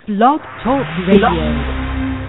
Blog Talk Radio.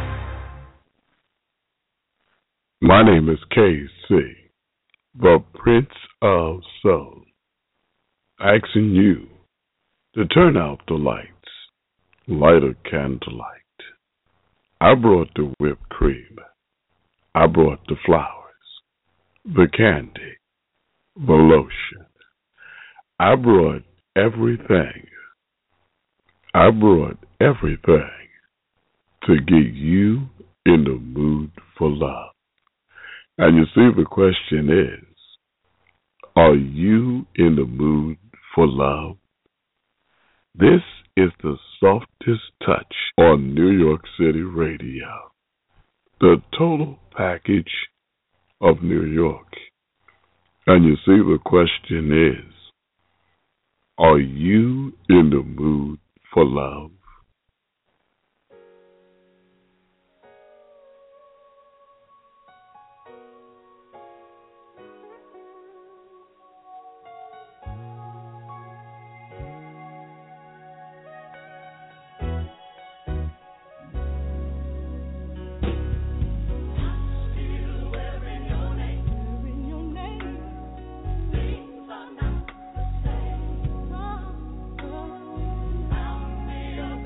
My name is KC, the Prince of Soul, asking you to turn out the lights, light a candlelight. I brought the whipped cream. I brought the flowers, the candy, the lotion. I brought everything. I brought everything to get you in the mood for love. And you see, the question is, are you in the mood for love? This is the softest touch on New York City radio, the total package of New York. And you see, the question is, are you in the mood for love? Things are not the same. Found me a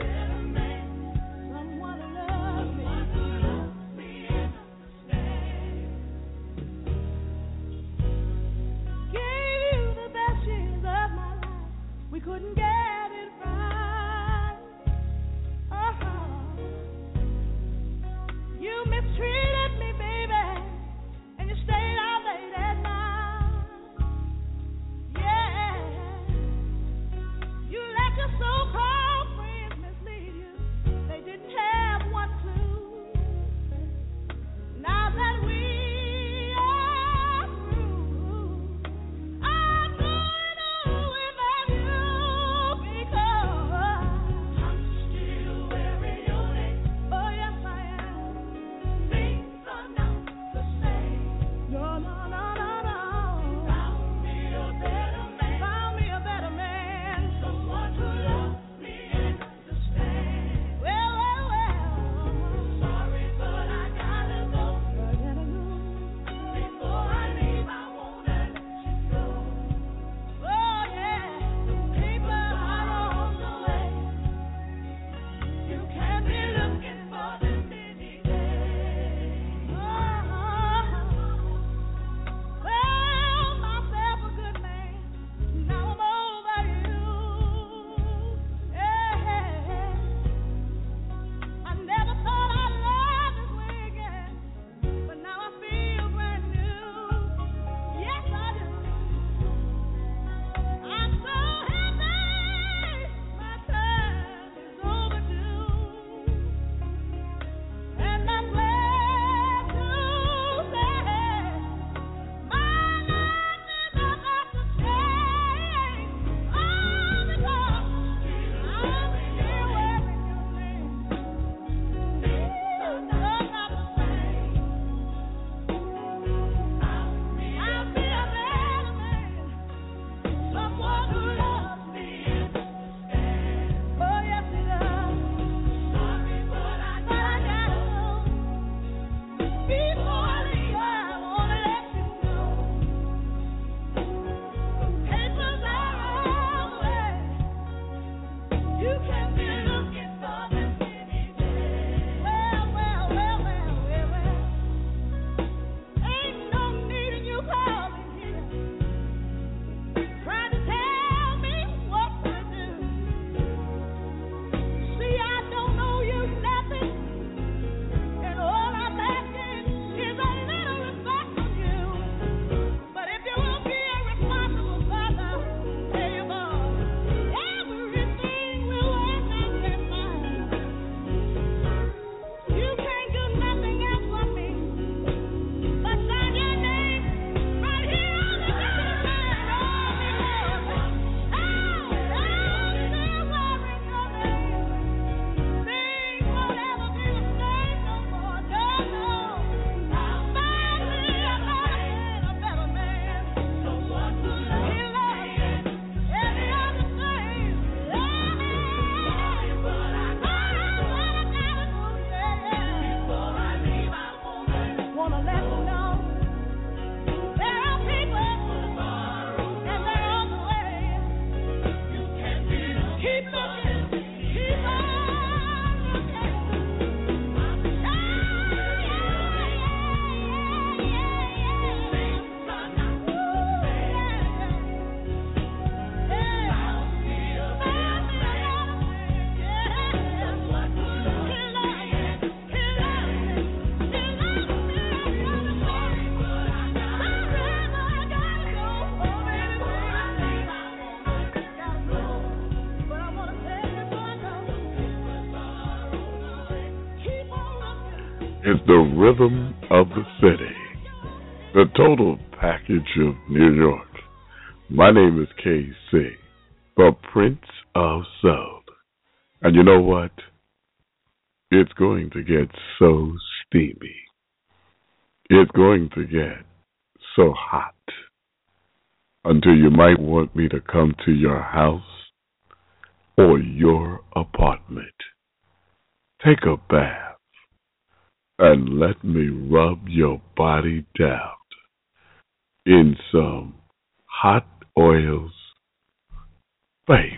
It's the rhythm of the city, the total package of New York. My name is KC, the Prince of Soul. And you know what? It's going to get so steamy. It's going to get so hot until you might want me to come to your house or your apartment. Take a bath and let me rub your body down in some hot oils, baby.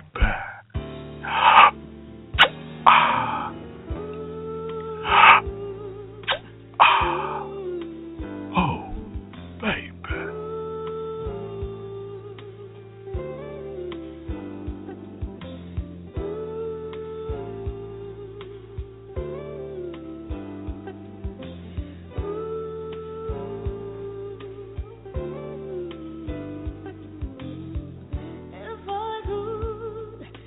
Ah, ah, oh, baby. If I could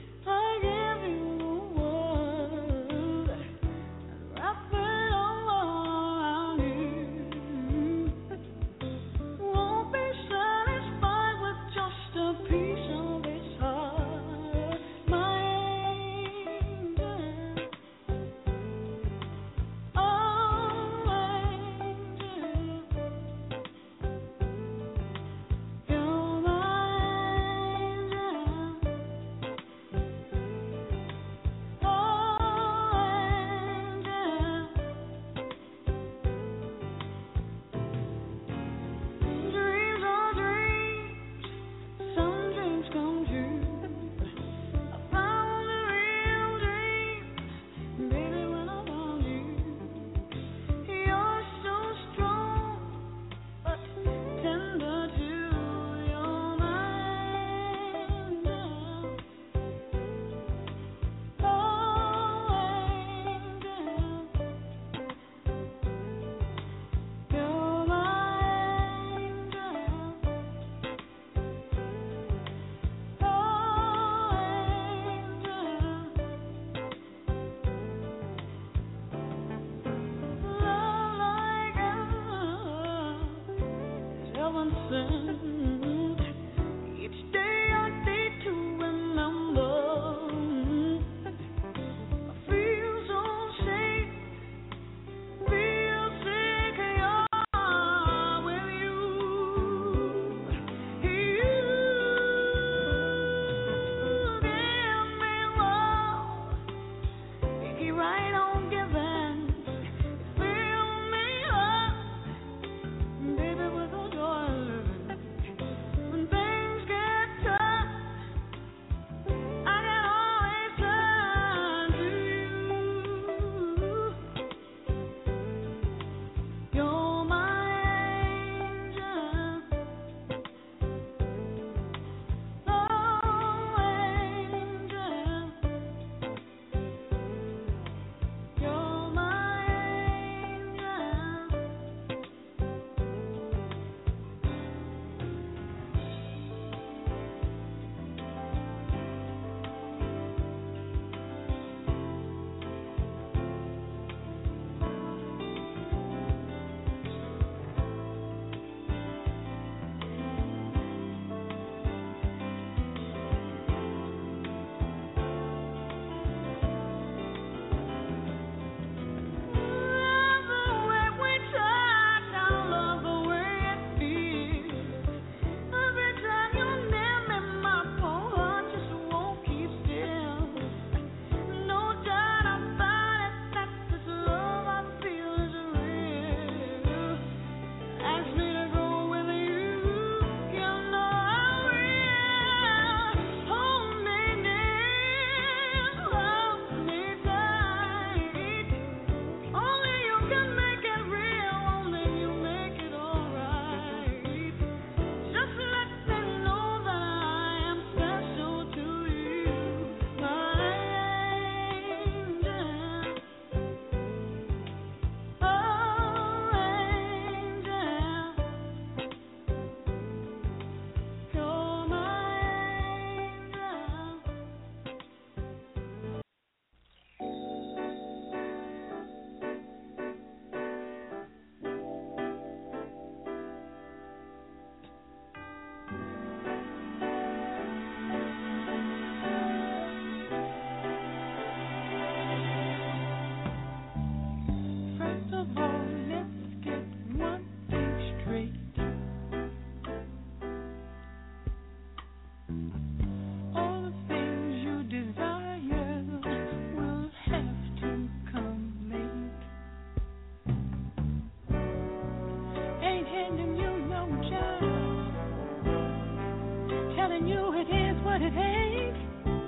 what it ain't.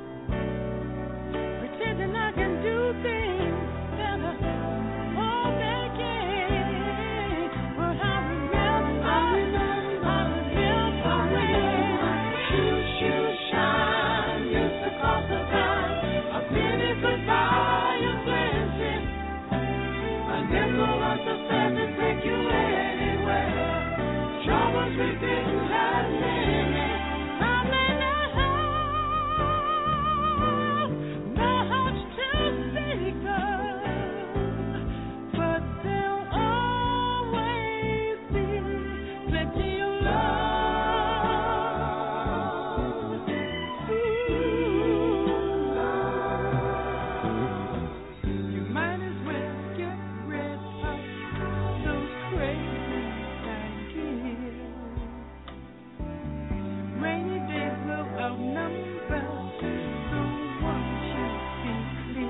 Pretending I can do things that are all they can't. But I remember when shoe shine used to cost a dime. A penny could buy you plenty. A nickel was the fare to take you anywhere. Troubles we didn't have many. I may not have much to speak of, but there'll always be plenty of love. You might as well get rid of those crazy ideas. Rainy days will outnumber the ones you see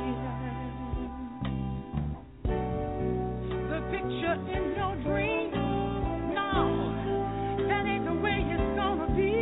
clear. The picture in your dream, no, that ain't the way it's gonna be.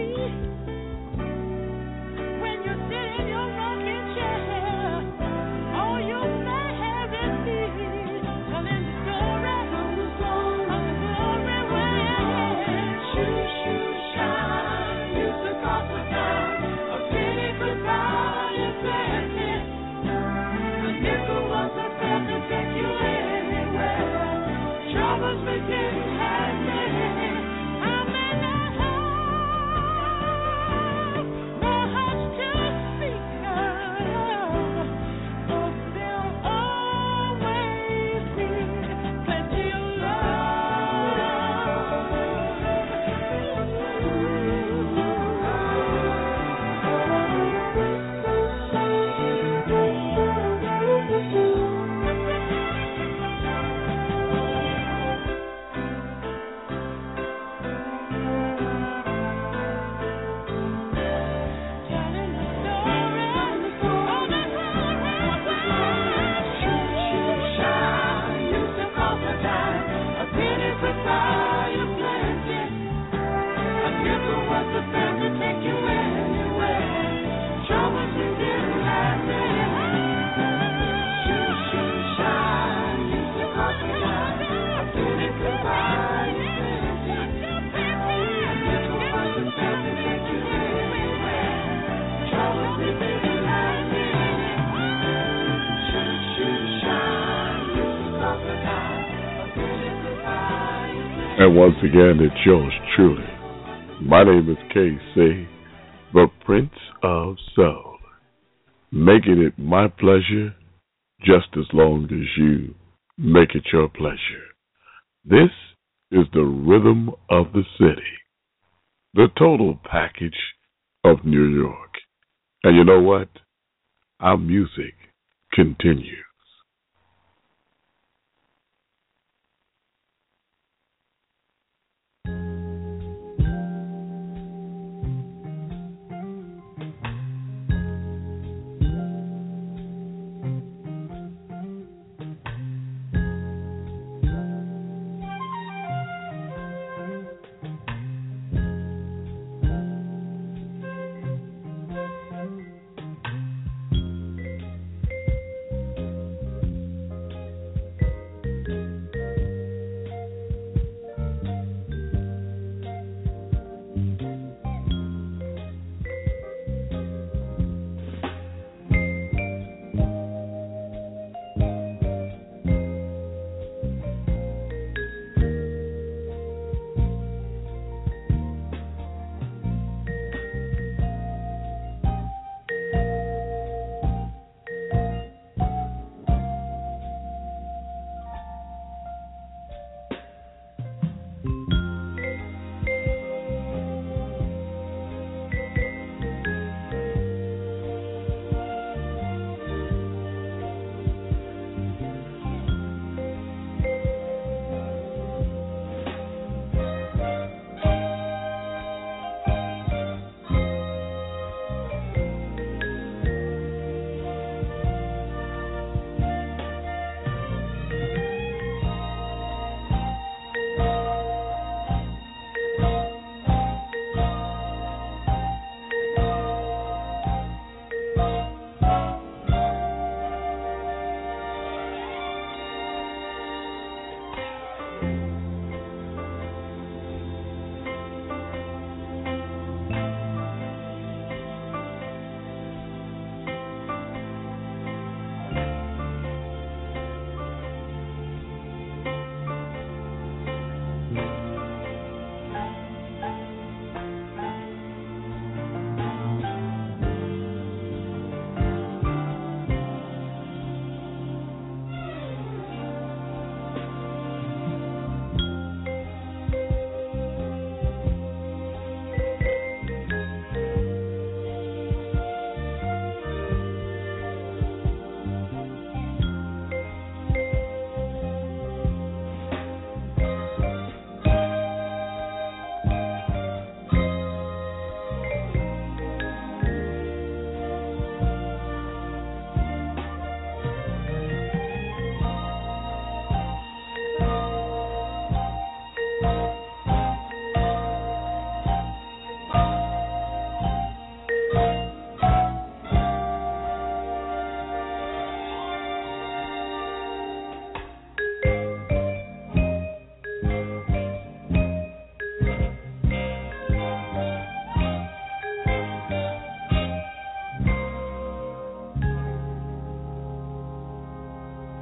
When you sit in your rocking chair, all you may have is me telling the story of the glory when shoe shine used to cost a dime. A penny could buy you plenty. A nickel was a fare to take you anywhere. Troubles we didn't have many. I may not have much to speak of, but there'll always be plenty of telling the story of the glory. Shoe shine used to cost a dime. A penny could buy you plenty. A nickel was the fare to take you anywhere. Troubles we didn't have many. Shoe shine used to cost a dime. A penny could buy you plenty. A nickel was the fare to take you anywhere. Troubles we didn't have many. Shoe shine used to cost a dime. A penny could buy you plenty. And once again, it's yours truly. My name is KC, the Prince of Soul. Making it my pleasure just as long as you make it your pleasure. This is the rhythm of the city, the total package of New York. And you know what? Our music continues.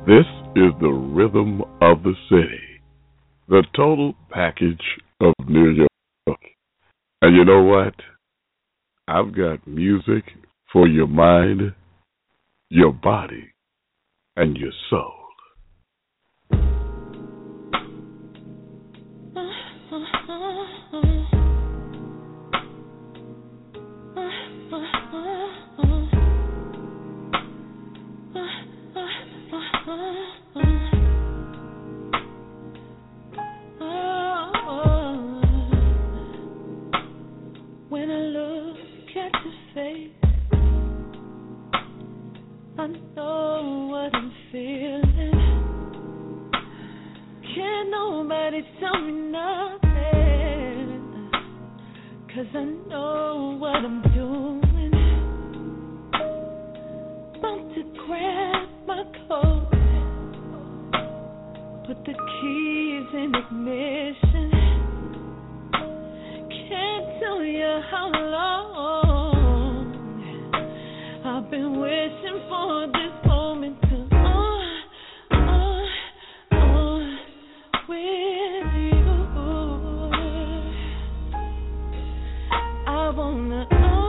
This is the rhythm of the city, the total package of New York. And you know what? I've got music for your mind, your body, and your soul. When I look at your face, I know what I'm feeling. Can't nobody tell me nothing, 'cause I know what I'm doing. About to grab my coat, put the keys in ignition. Can't tell you how long I've been wishing for this moment to with you. I wanna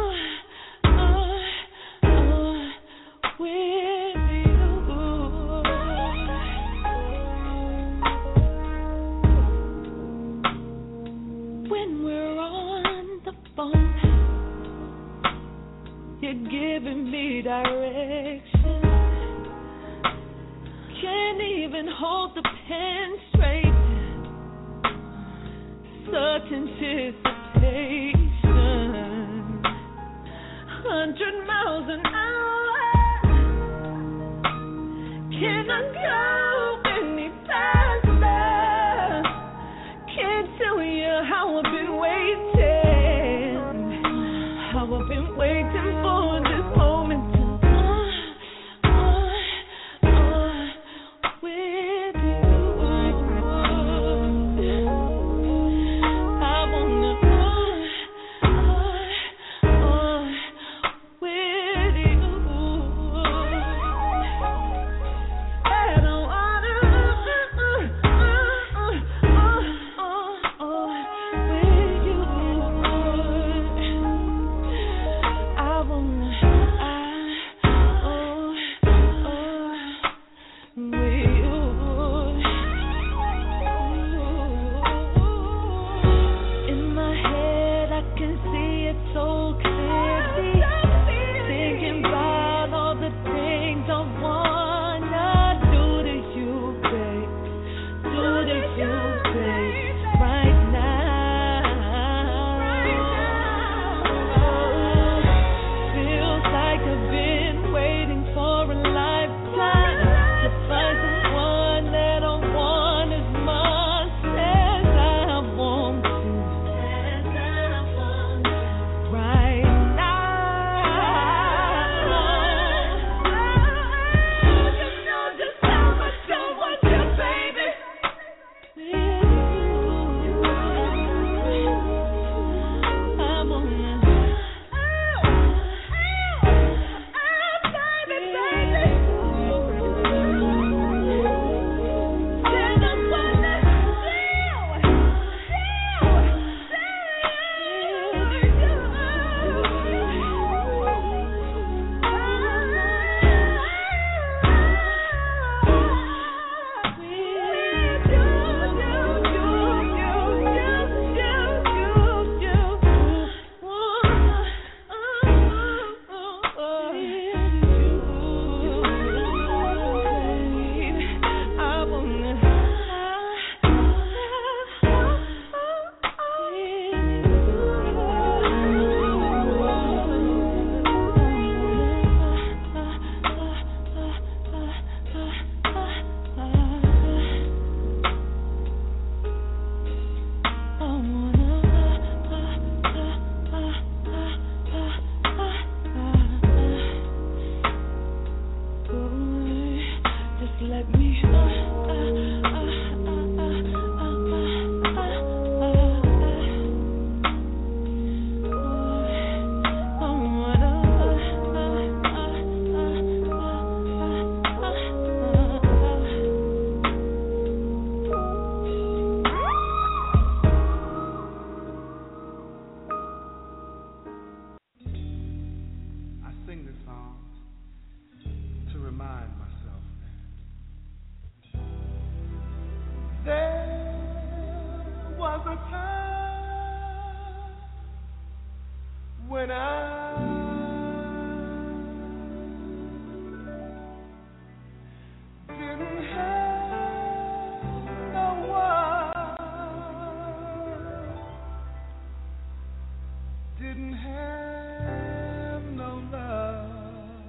with you. When we're on the phone, you're giving me direction. Can't even hold the pen straight. Such anticipation. 100 miles an hour. Can I go any faster? Can't tell you how I've been waiting. How I've been waiting for this moment to with you. I wanna with you. I don't when I didn't have no one, didn't have no love.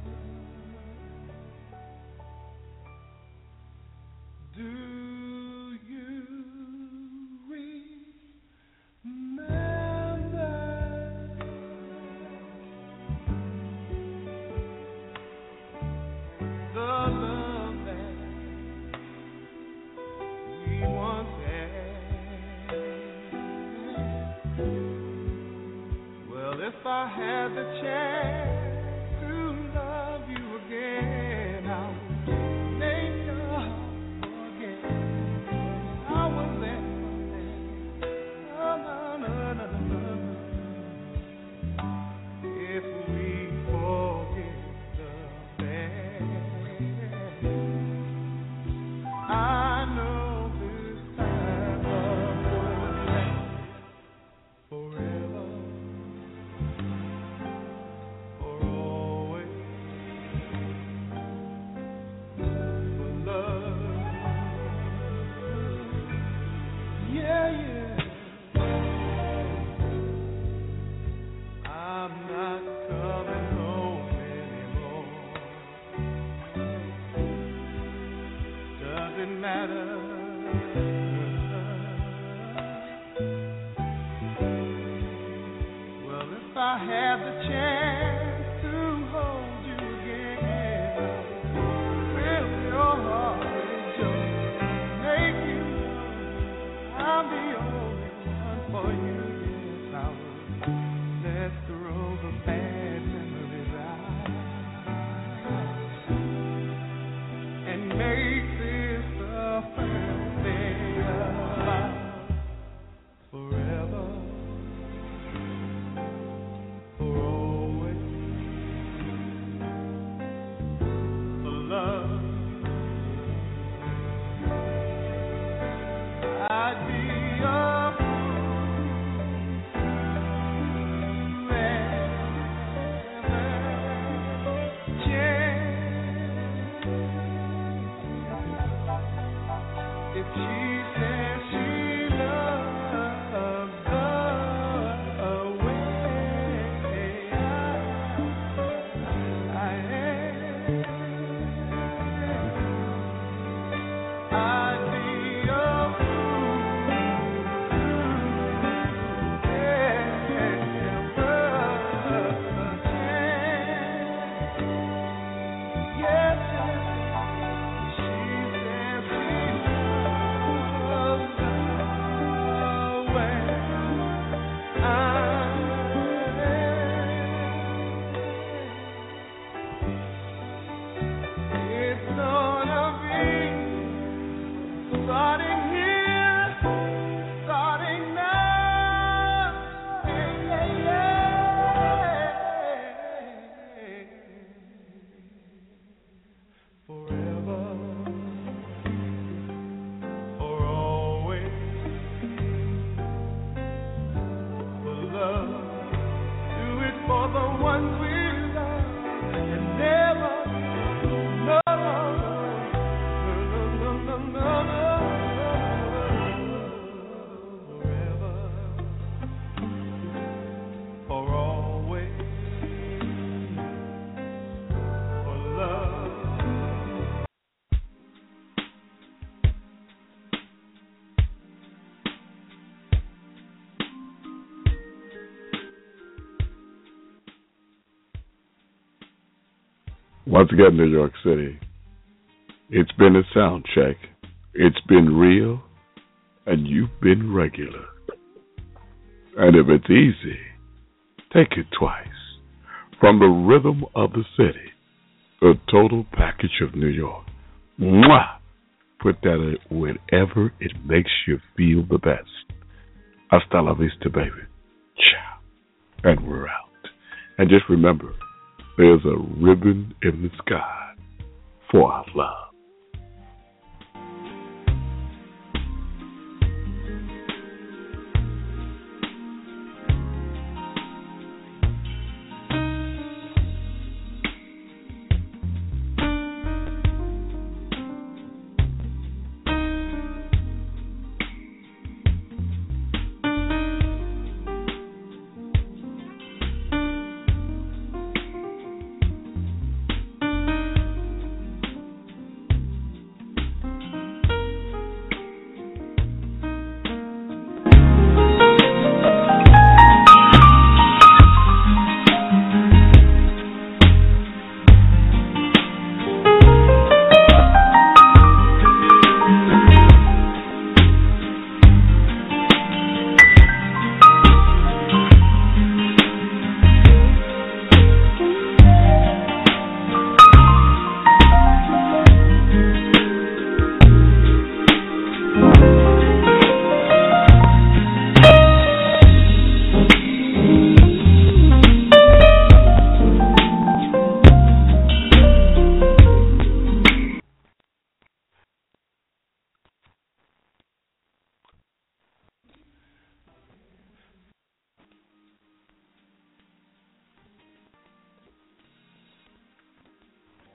Do you remember the love that we once had? Well, if I had the chance to love you again, I would make up again. I was there then. No, no, no, no, no. If we forget the past, I know this time love will last forever, for always, for love. Yeah, yeah. I'm not coming home anymore. Doesn't matter. Well, if I have the chance to hold you again, fill your heart with joy, make you know I'm the only one for you. Yes, I will. Let's throw the bad memories out and make this the first day of our forever, for always, for love. I'd be a if she says she loves the way I am, I'd be a fool ever a chance. Yes, she says she loves the way I am. It's gonna be starting here, starting now. Yeah, yeah, yeah. Forever, for always, for love. Do it for the ones we love and never, no, no, no, no, no, no, no. Forever, for always, for love. Once again, New York City. It's been a sound check. It's been real, and you've been regular. And if it's easy, take it twice. From the rhythm of the city, the total package of New York. Mwah! Put that whenever it makes you feel the best. Hasta la vista, baby. Ciao. And we're out. And just remember, there's a ribbon in the sky for our love.